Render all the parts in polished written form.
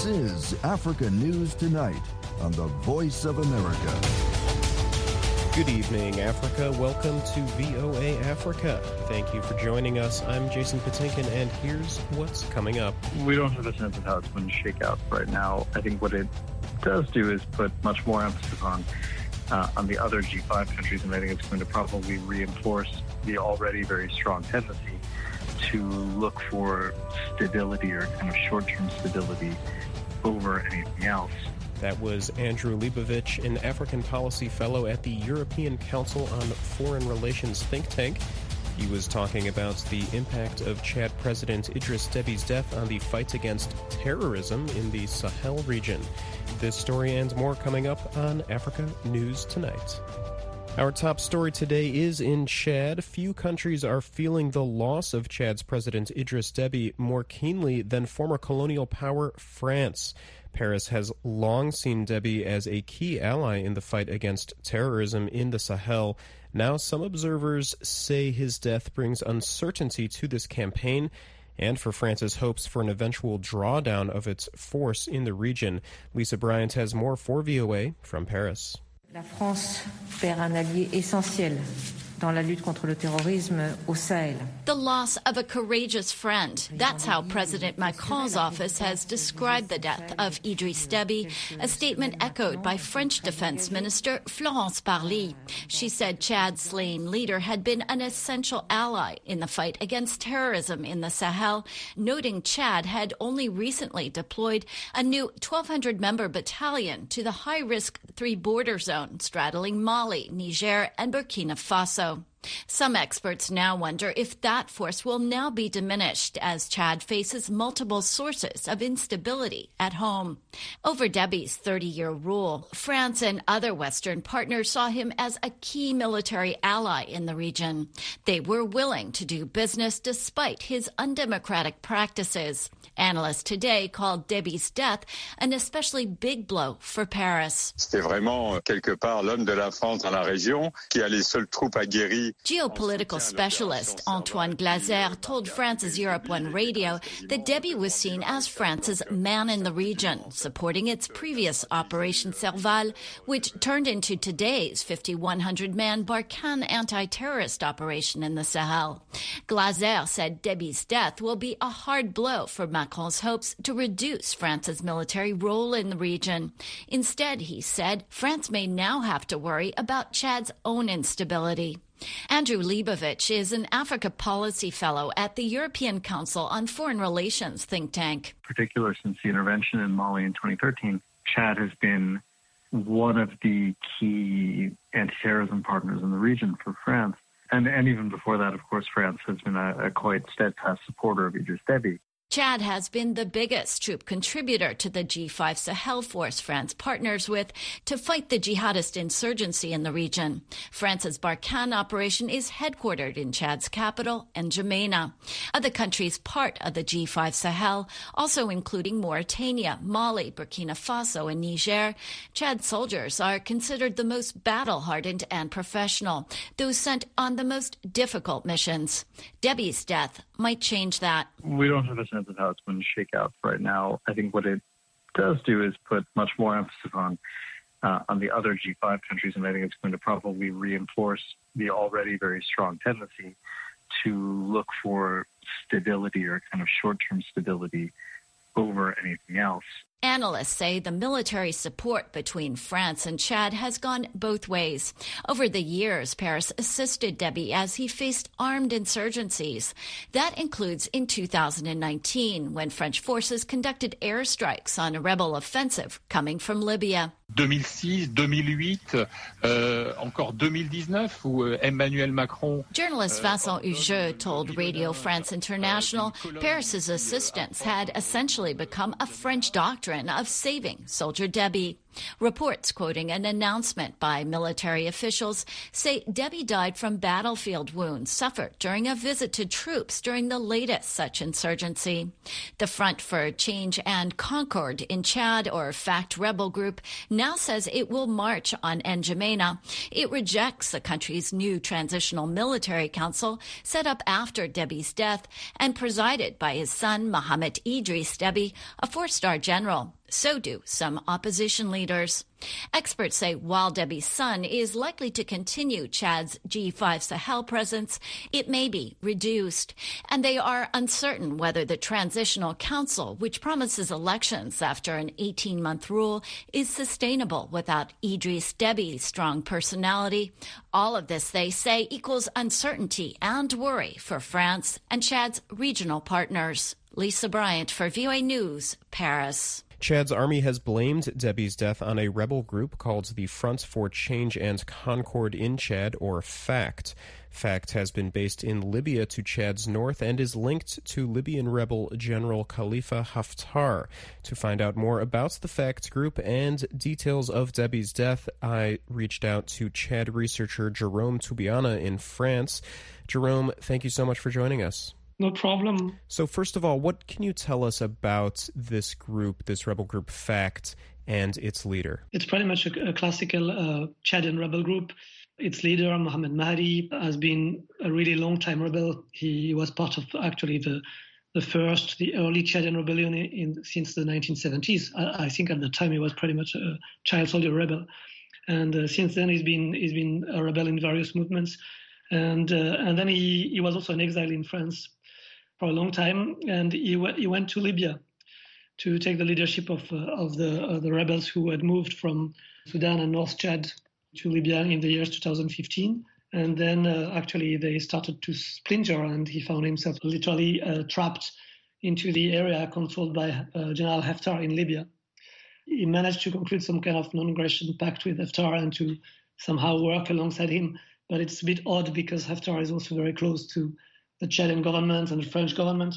is Africa News Tonight on the Voice of America. Good evening, Africa. Welcome to VOA Africa. Thank you for joining us. I'm Jason Patinkin, and here's what's coming up. We don't have a sense of how it's going to shake out right now. I think what it does do is put much more emphasis on the other G5 countries, and I think it's going to probably reinforce the already very strong tendency to look for stability or kind of short-term stability over anything else. That was Andrew Leibovich, an African policy fellow at the European Council on Foreign Relations think tank. He was talking about the impact of Chad President Idriss Déby's death on the fight against terrorism in the Sahel region. This story and more coming up on Africa News Tonight. Our top story today is in Chad. Few countries are feeling the loss of Chad's President Idriss Déby more keenly than former colonial power France. Paris has long seen Déby as a key ally in the fight against terrorism in the Sahel. Now, some observers say his death brings uncertainty to this campaign and for France's hopes for an eventual drawdown of its force in the region. Lisa Bryant has more for VOA from Paris. La France perd un allié essentiel dans la lutte contre le terrorisme au Sahel. The loss of a courageous friend. That's how President Macron's office has described the death of Idriss Déby, a statement echoed by French Defense Minister Florence Parly. She said Chad's slain leader had been an essential ally in the fight against terrorism in the Sahel, noting Chad had only recently deployed a new 1,200-member battalion to the high-risk three-border zone straddling Mali, Niger, and Burkina Faso. Some experts now wonder if that force will now be diminished as Chad faces multiple sources of instability at home. Over Déby's 30-year rule, France and other Western partners saw him as a key military ally in the region. They were willing to do business despite his undemocratic practices. Analysts today called Déby's death an especially big blow for Paris. C'était vraiment quelque part l'homme de la France dans la région qui a les seules troupes aguerries. Geopolitical specialist Antoine Glaser told France's Europe 1 radio that Déby was seen as France's man in the region, supporting its previous Operation Serval, which turned into today's 5,100-man Barkhane anti-terrorist operation in the Sahel. Glaser said Déby's death will be a hard blow for Macron's hopes to reduce France's military role in the region. Instead, he said, France may now have to worry about Chad's own instability. Andrew Leibovich is an Africa policy fellow at the European Council on Foreign Relations think tank. In particular, since the intervention in Mali in 2013, Chad has been one of the key anti-terrorism partners in the region for France. And even before that, of course, France has been a quite steadfast supporter of Idriss Déby. Chad has been the biggest troop contributor to the G5 Sahel force France partners with to fight the jihadist insurgency in the region. France's Barkhane operation is headquartered in Chad's capital, N'Djamena. Other countries part of the G5 Sahel, also including Mauritania, Mali, Burkina Faso, and Niger. Chad soldiers are considered the most battle-hardened and professional, those sent on the most difficult missions. Déby's death might change that. We don't have a sense of how it's going to shake out right now. I think what it does do is put much more emphasis on the other G5 countries, and I think it's going to probably reinforce the already very strong tendency to look for stability or kind of short-term stability over anything else. Analysts say the military support between France and Chad has gone both ways. Over the years, Paris assisted Déby as he faced armed insurgencies. That includes in 2019, when French forces conducted airstrikes on a rebel offensive coming from Libya. 2006, 2008, encore 2019, où Emmanuel Macron... Journalist Vincent Hugeux told Radio France International Paris's assistance had essentially become a French doctrine of saving soldier Déby. Reports quoting an announcement by military officials say Déby died from battlefield wounds suffered during a visit to troops during the latest such insurgency. The Front for Change and Concord in Chad, or FACT rebel group, now says it will march on N'Djamena. It rejects the country's new transitional military council set up after Déby's death and presided by his son Mohamed Idriss Déby, a four-star general. So do some opposition leaders. Experts say while Debby's son is likely to continue Chad's G5 Sahel presence, it may be reduced. And they are uncertain whether the Transitional Council, which promises elections after an 18-month rule, is sustainable without Idriss Déby's strong personality. All of this, they say, equals uncertainty and worry for France and Chad's regional partners. Lisa Bryant for VOA News, Paris. Chad's army has blamed Déby's death on a rebel group called the Front for Change and Concord in Chad, or FACT. FACT has been based in Libya to Chad's north and is linked to Libyan rebel General Khalifa Haftar. To find out more about the FACT group and details of Déby's death, I reached out to Chad researcher Jérôme Toubiana in France. Jérôme, thank you so much for joining us. No problem. So first of all, what can you tell us about this group, this rebel group FACT, and its leader? It's pretty much a classical Chadian rebel group. Its leader, Mohamed Mahdi, has been a really long-time rebel. He was part of actually the early Chadian rebellion since the 1970s. I think at the time he was pretty much a child soldier rebel. And since then he's been a rebel in various movements. And then he was also in exile in France for a long time, and he went to Libya to take the leadership of the rebels who had moved from Sudan and North Chad to Libya in the years 2015. And then actually they started to splinter, and he found himself literally trapped into the area controlled by General Haftar in Libya. He managed to conclude some kind of non-aggression pact with Haftar and to somehow work alongside him. But it's a bit odd because Haftar is also very close to the Chadian government and the French government.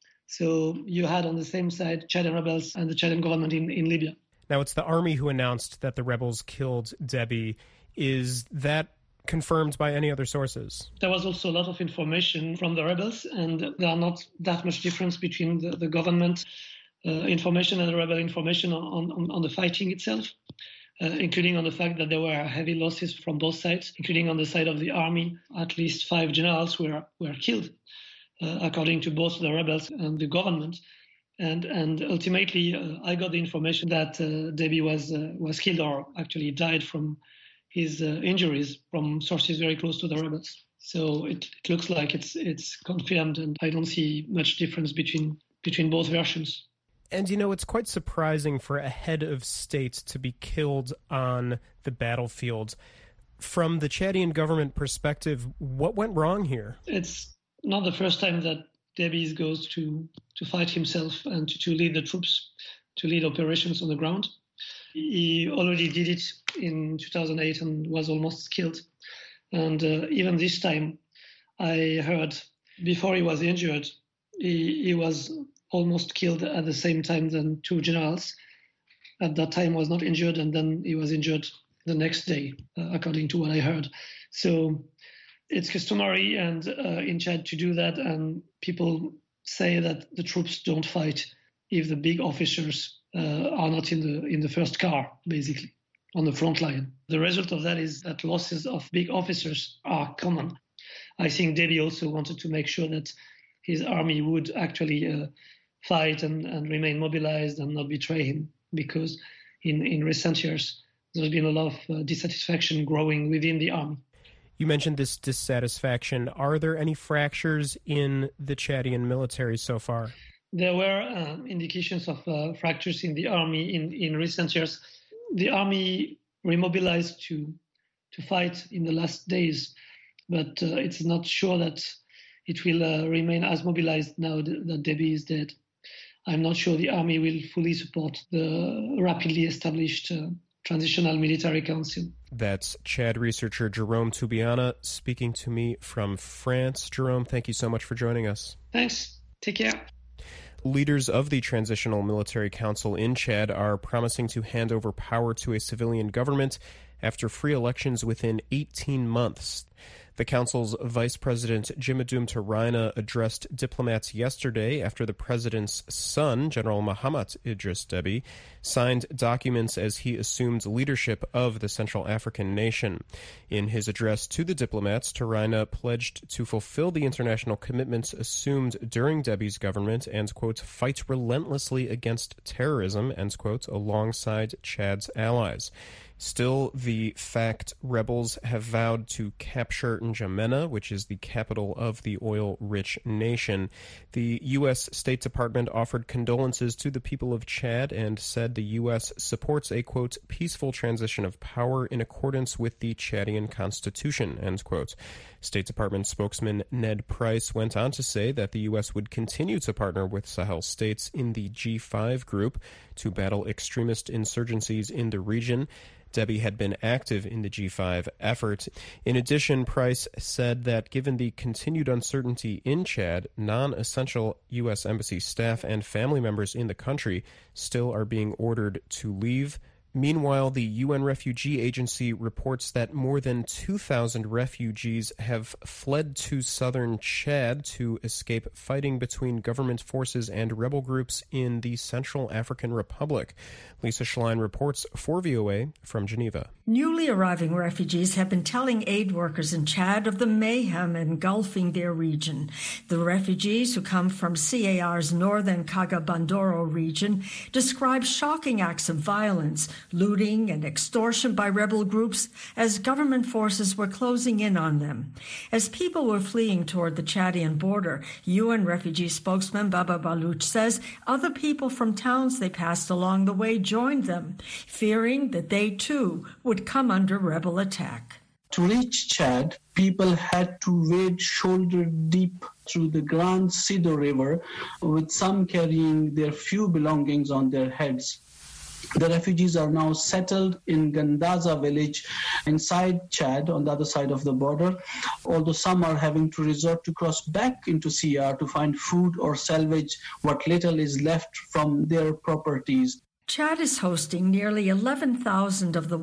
So you had on the same side Chadian rebels and the Chadian government in Libya. Now, it's the army who announced that the rebels killed Déby. Is that confirmed by any other sources? There was also a lot of information from the rebels, and there are not that much difference between the government information and the rebel information on the fighting itself. Including on the fact that there were heavy losses from both sides, including on the side of the army. At least 5 generals were killed, according to both the rebels and the government. And ultimately, I got the information that Déby was killed or actually died from his injuries from sources very close to the rebels. So it looks like it's confirmed, and I don't see much difference between both versions. And, it's quite surprising for a head of state to be killed on the battlefield. From the Chadian government perspective, what went wrong here? It's not the first time that Déby goes to fight himself and to lead the troops, to lead operations on the ground. He already did it in 2008 and was almost killed. And even this time, I heard, before he was injured, he was almost killed at the same time than 2 generals. At that time was not injured, and then he was injured the next day, according to what I heard. So it's customary and in Chad to do that, and people say that the troops don't fight if the big officers are not in the first car, basically, on the front line. The result of that is that losses of big officers are common. I think Déby also wanted to make sure that his army would actually fight and remain mobilized and not betray him, because in recent years there's been a lot of dissatisfaction growing within the army. You mentioned this dissatisfaction. Are there any fractures in the Chadian military so far? There were indications of fractures in the army in recent years. The army remobilized to fight in the last days, but it's not sure that it will remain as mobilized now that Déby is dead. I'm not sure the army will fully support the rapidly established Transitional Military Council. That's Chad researcher Jérôme Toubiana speaking to me from France. Jérôme, thank you so much for joining us. Thanks. Take care. Leaders of the Transitional Military Council in Chad are promising to hand over power to a civilian government after free elections within 18 months. The council's Vice President Jimadum Taraina addressed diplomats yesterday after the president's son, General Mohamed Idris Deby, signed documents as he assumed leadership of the Central African nation. In his address to the diplomats, Taraina pledged to fulfill the international commitments assumed during Deby's government and, quote, fight relentlessly against terrorism, end quote, alongside Chad's allies. Still, the FACT rebels have vowed to capture N'Djamena, which is the capital of the oil-rich nation. The U.S. State Department offered condolences to the people of Chad and said the U.S. supports a, quote, peaceful transition of power in accordance with the Chadian constitution, end quote. State Department spokesman Ned Price went on to say that the U.S. would continue to partner with Sahel states in the G5 group to battle extremist insurgencies in the region. Deby had been active in the G5 effort. In addition, Price said that given the continued uncertainty in Chad, non-essential U.S. Embassy staff and family members in the country still are being ordered to leave. Meanwhile, the UN Refugee Agency reports that more than 2,000 refugees have fled to southern Chad to escape fighting between government forces and rebel groups in the Central African Republic. Lisa Schlein reports for VOA from Geneva. Newly arriving refugees have been telling aid workers in Chad of the mayhem engulfing their region. The refugees, who come from CAR's northern Kaga-Bandoro region, describe shocking acts of violence, looting and extortion by rebel groups as government forces were closing in on them. As people were fleeing toward the Chadian border, UN refugee spokesman Baba Balouch says other people from towns they passed along the way joined them, fearing that they too would come under rebel attack. To reach Chad, people had to wade shoulder deep through the Grand Sido River, with some carrying their few belongings on their heads. The refugees are now settled in Gandaza village inside Chad on the other side of the border, although some are having to resort to cross back into CR to find food or salvage what little is left from their properties. Chad is hosting nearly 11,000 of the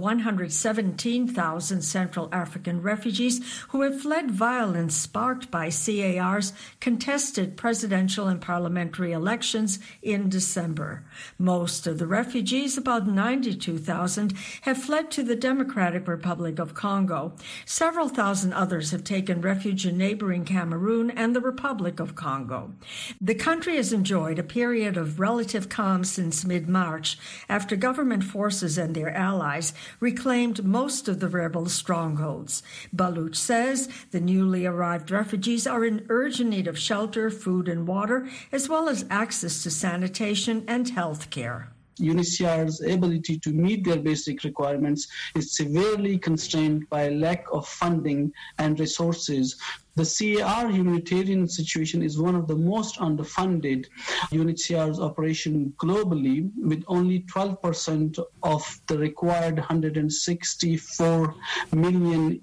117,000 Central African refugees who have fled violence sparked by CAR's contested presidential and parliamentary elections in December. Most of the refugees, about 92,000, have fled to the Democratic Republic of Congo. Several thousand others have taken refuge in neighboring Cameroon and the Republic of Congo. The country has enjoyed a period of relative calm since mid-March, after government forces and their allies reclaimed most of the rebel strongholds. Balouch says the newly arrived refugees are in urgent need of shelter, food and water, as well as access to sanitation and health care. UNHCR's ability to meet their basic requirements is severely constrained by lack of funding and resources. The CAR humanitarian situation is one of the most underfunded UNHCR's operation globally, with only 12% of the required $164 million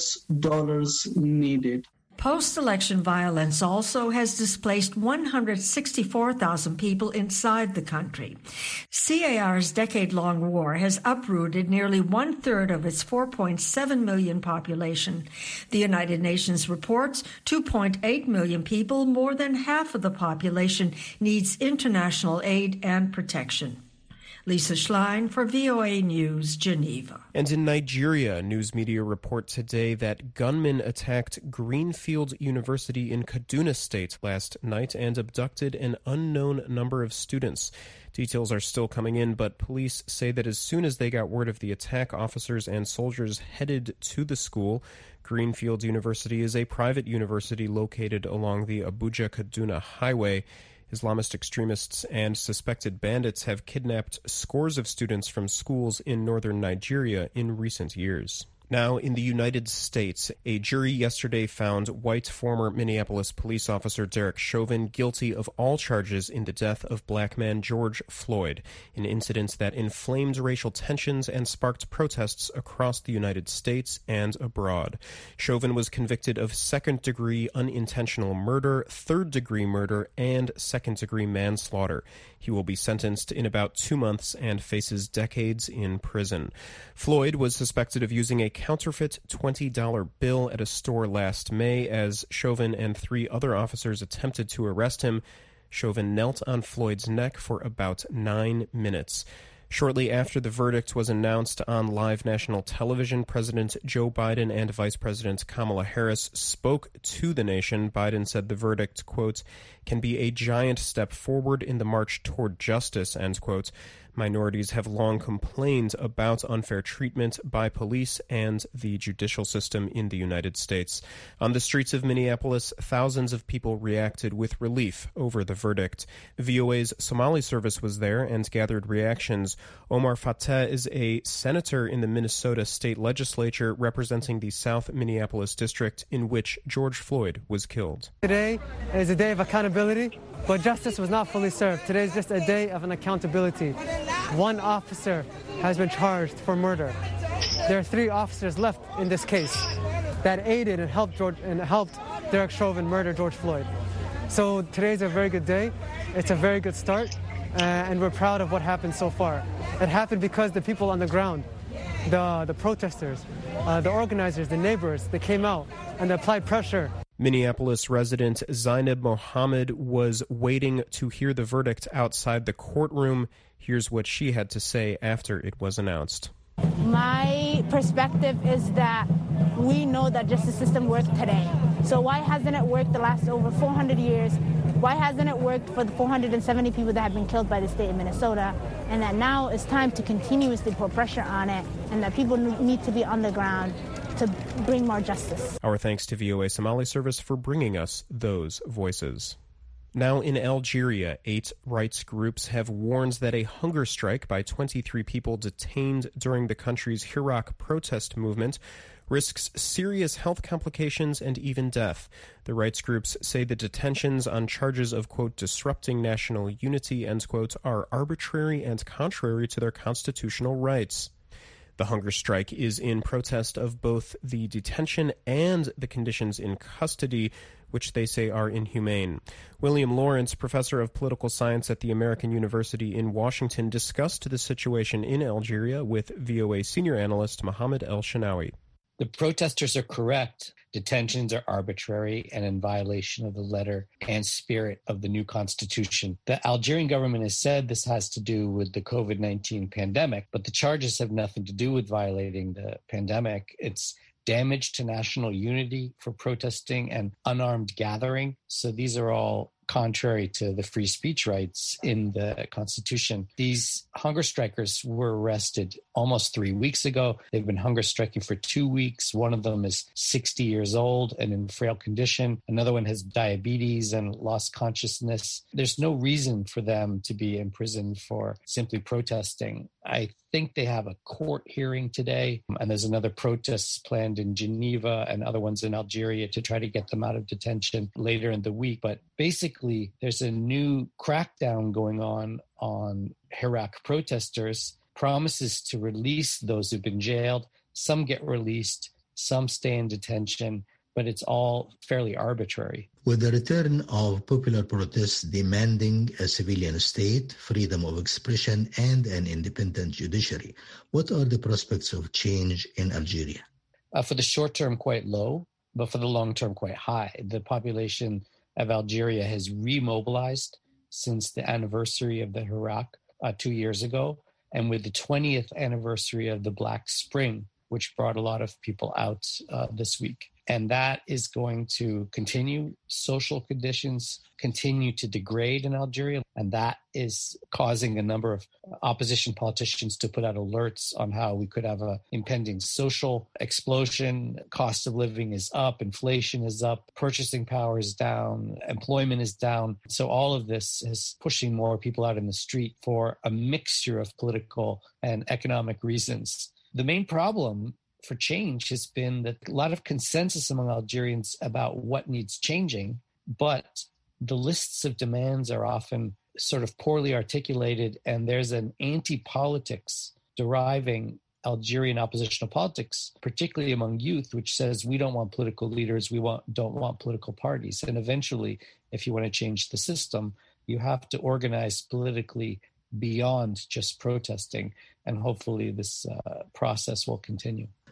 needed. Post-election violence also has displaced 164,000 people inside the country. CAR's decade-long war has uprooted nearly one-third of its 4.7 million population. The United Nations reports 2.8 million people, more than half of the population, needs international aid and protection. Lisa Schlein for VOA News, Geneva. And in Nigeria, news media report today that gunmen attacked Greenfield University in Kaduna State last night and abducted an unknown number of students. Details are still coming in, but police say that as soon as they got word of the attack, officers and soldiers headed to the school. Greenfield University is a private university located along the Abuja-Kaduna Highway. Islamist extremists and suspected bandits have kidnapped scores of students from schools in northern Nigeria in recent years. Now, in the United States, a jury yesterday found white former Minneapolis police officer Derek Chauvin guilty of all charges in the death of black man George Floyd, an incident that inflamed racial tensions and sparked protests across the United States and abroad. Chauvin was convicted of second-degree unintentional murder, third-degree murder, and second-degree manslaughter. He will be sentenced in about 2 months and faces decades in prison. Floyd was suspected of using a counterfeit $20 bill at a store last May as Chauvin and 3 other officers attempted to arrest him. Chauvin knelt on Floyd's neck for about 9 minutes. Shortly after the verdict was announced on live national television, President Joe Biden and Vice President Kamala Harris spoke to the nation. Biden said the verdict, quote, can be a giant step forward in the march toward justice, end quote. Minorities have long complained about unfair treatment by police and the judicial system in the United States. On the streets of Minneapolis, thousands of people reacted with relief over the verdict. VOA's Somali service was there and gathered reactions. Omar Fateh is a senator in the Minnesota state legislature representing the South Minneapolis district in which George Floyd was killed. Today is a day of accountability, but justice was not fully served. Today is just a day of an accountability. One officer has been charged for murder. There are 3 officers left in this case that aided and helped Derek Chauvin murder George Floyd. So today's a very good day. It's a very good start, and we're proud of what happened so far. It happened because the people on the ground, the protesters, the organizers, the neighbors, they came out and they applied pressure. Minneapolis resident Zainab Mohammed was waiting to hear the verdict outside the courtroom. Here's what she had to say after it was announced. My perspective is that we know that justice system worked today. So why hasn't it worked the last over 400 years? Why hasn't it worked for the 470 people that have been killed by the state of Minnesota? And that now it's time to continuously put pressure on it, and that people need to be on the ground to bring more justice. Our thanks to VOA Somali Service for bringing us those voices. Now in Algeria, 8 rights groups have warned that a hunger strike by 23 people detained during the country's Hirak protest movement risks serious health complications and even death. The rights groups say the detentions on charges of, quote, disrupting national unity, end quote, are arbitrary and contrary to their constitutional rights. The hunger strike is in protest of both the detention and the conditions in custody, which they say are inhumane. William Lawrence, professor of political science at the American University in Washington, discussed the situation in Algeria with VOA senior analyst Mohammed El-Shanawi. The protesters are correct. Detentions are arbitrary and in violation of the letter and spirit of the new constitution. The Algerian government has said this has to do with the COVID-19 pandemic, but the charges have nothing to do with violating the pandemic. It's damage to national unity for protesting and unarmed gathering. So these are all contrary to the free speech rights in the Constitution. These hunger strikers were arrested almost 3 weeks ago. They've been hunger striking for 2 weeks. One of them is 60 years old and in frail condition. Another one has diabetes and lost consciousness. There's no reason for them to be imprisoned for simply protesting. I think they have a court hearing today, and there's another protest planned in Geneva and other ones in Algeria to try to get them out of detention later in the week. But basically, there's a new crackdown going on Hirak protesters, promises to release those who've been jailed. Some get released, some stay in detention, but it's all fairly arbitrary. With the return of popular protests demanding a civilian state, freedom of expression, and an independent judiciary, what are the prospects of change in Algeria? For the short term, quite low, but for the long term, quite high. The population of Algeria has remobilized since the anniversary of the Hirak 2 years ago, and with the 20th anniversary of the Black Spring, which brought a lot of people out this week. And that is going to continue. Social conditions continue to degrade in Algeria. And that is causing a number of opposition politicians to put out alerts on how we could have an impending social explosion. Cost of living is up, inflation is up, purchasing power is down, employment is down. So all of this is pushing more people out in the street for a mixture of political and economic reasons. The main problem for change has been that a lot of consensus among Algerians about what needs changing, but the lists of demands are often sort of poorly articulated, and there's an anti-politics deriving Algerian oppositional politics, particularly among youth, which says we don't want political leaders, don't want political parties. And eventually, if you want to change the system, you have to organize politically beyond just protesting, and hopefully this process will continue.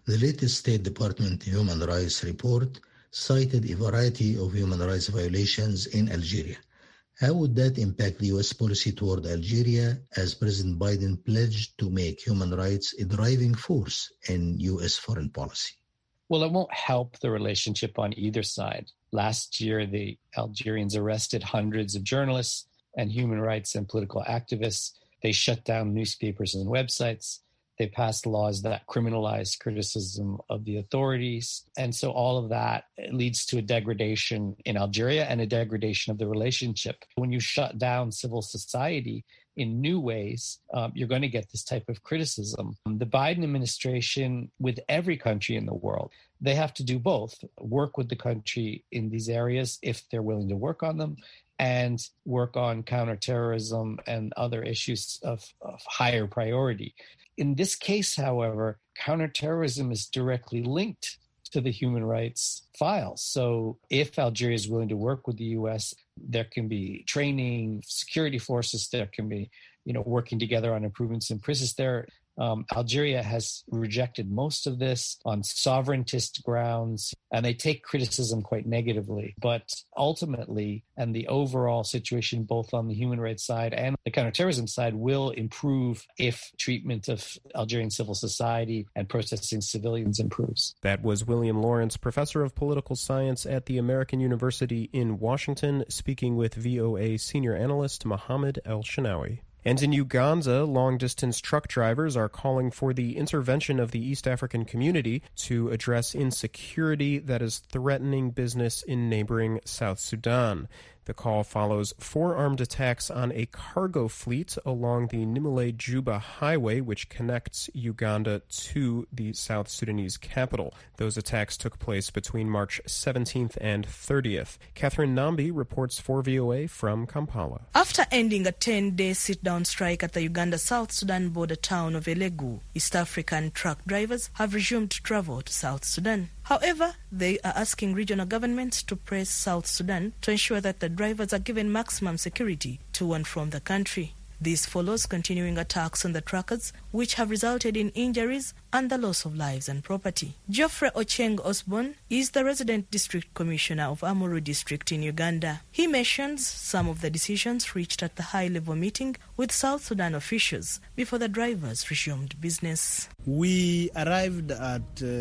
The latest State Department Human Rights report cited a variety of human rights violations in Algeria. How would that impact the U.S. policy toward Algeria as President Biden pledged to make human rights a driving force in U.S. foreign policy? Well, it won't help the relationship on either side. Last year, the Algerians arrested hundreds of journalists and human rights and political activists. They shut down newspapers and websites. They passed laws that criminalize criticism of the authorities. And so all of that leads to a degradation in Algeria and a degradation of the relationship. When you shut down civil society in new ways, you're going to get this type of criticism. The Biden administration, with every country in the world, they have to do both, work with the country in these areas if they're willing to work on them, and work on counterterrorism and other issues of higher priority. In this case, however, counterterrorism is directly linked to the human rights files. So if Algeria is willing to work with the U.S., there can be training, security forces, there can be, working together on improvements in prisons there. Algeria has rejected most of this on sovereigntist grounds, and they take criticism quite negatively. But ultimately, and the overall situation, both on the human rights side and the counterterrorism side, will improve if treatment of Algerian civil society and protesting civilians improves. That was William Lawrence, professor of political science at the American University in Washington, speaking with VOA senior analyst Mohammed El-Shanawi. And in Uganda, long-distance truck drivers are calling for the intervention of the East African community to address insecurity that is threatening business in neighboring South Sudan. The call follows 4 armed attacks on a cargo fleet along the Nimule-Juba highway, which connects Uganda to the South Sudanese capital. Those attacks took place between March 17th and 30th. Catherine Nambi reports for VOA from Kampala. After ending a 10-day sit-down strike at the Uganda-South Sudan border town of Elegu, East African truck drivers have resumed travel to South Sudan. However, they are asking regional governments to press South Sudan to ensure that the drivers are given maximum security to and from the country. This follows continuing attacks on the truckers, which have resulted in injuries and the loss of lives and property. Geoffrey Ocheng Osborne is the resident district commissioner of Amuru district in Uganda. He mentions some of the decisions reached at the high-level meeting with South Sudan officials before the drivers resumed business. We arrived at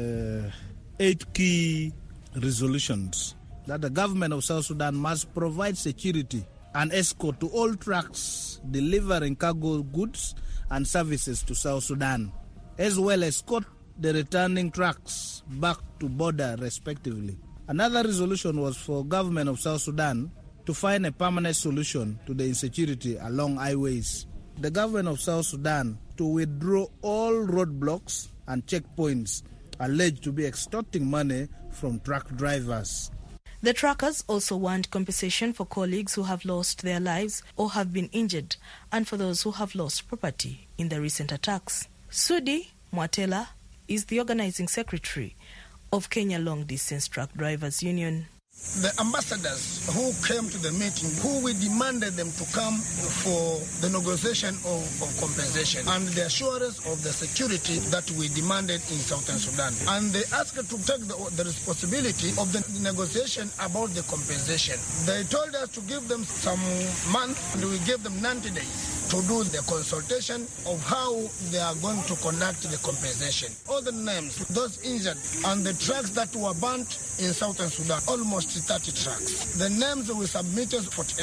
8 key resolutions that the government of South Sudan must provide security and escort to all trucks delivering cargo goods and services to South Sudan, as well as escort the returning trucks back to border respectively. Another resolution was for government of South Sudan to find a permanent solution to the insecurity along highways. The government of South Sudan to withdraw all roadblocks and checkpoints alleged to be extorting money from truck drivers. The truckers also want compensation for colleagues who have lost their lives or have been injured, and for those who have lost property in the recent attacks. Sudi Mwatela is the organizing secretary of Kenya Long Distance Truck Drivers Union. The ambassadors who came to the meeting, who we demanded them to come for the negotiation of compensation and the assurance of the security that we demanded in Southern Sudan. And they asked to take the responsibility of the negotiation about the compensation. They told us to give them some months, and we gave them 90 days to do the consultation of how they are going to conduct the compensation. All the names, those injured, and the trucks that were burnt in Southern Sudan, almost 30 trucks. The names we submitted,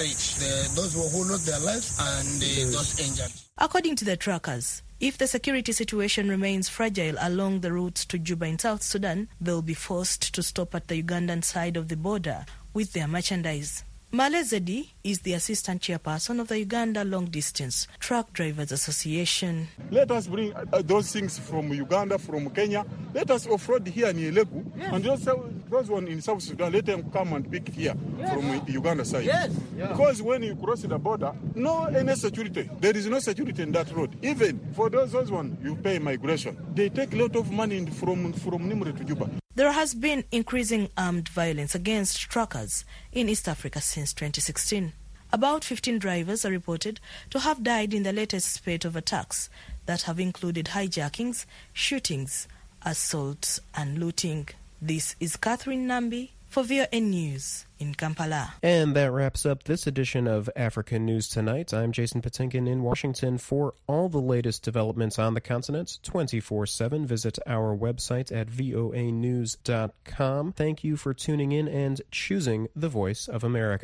48. Those who lost their lives and those injured. According to the truckers, if the security situation remains fragile along the routes to Juba in South Sudan, they will be forced to stop at the Ugandan side of the border with their merchandise. Male Zedi is the assistant chairperson of the Uganda Long Distance Truck Drivers Association. Let us bring those things from Uganda, from Kenya. Let us off-road here in Elegu. Yes. And those one in South Sudan, let them come and pick here from the Uganda side. Yes. Yeah. Because when you cross the border, no any security. There is no security in that road. Even for those one, you pay migration. They take a lot of money from Nimule to Juba. There has been increasing armed violence against truckers in East Africa since 2016. About 15 drivers are reported to have died in the latest spate of attacks that have included hijackings, shootings, assaults and looting. This is Catherine Nambi for VOA News in Kampala. And that wraps up this edition of African News Tonight. I'm Jason Patinkin in Washington. For all the latest developments on the continent 24/7, visit our website at voanews.com. Thank you for tuning in and choosing the Voice of America.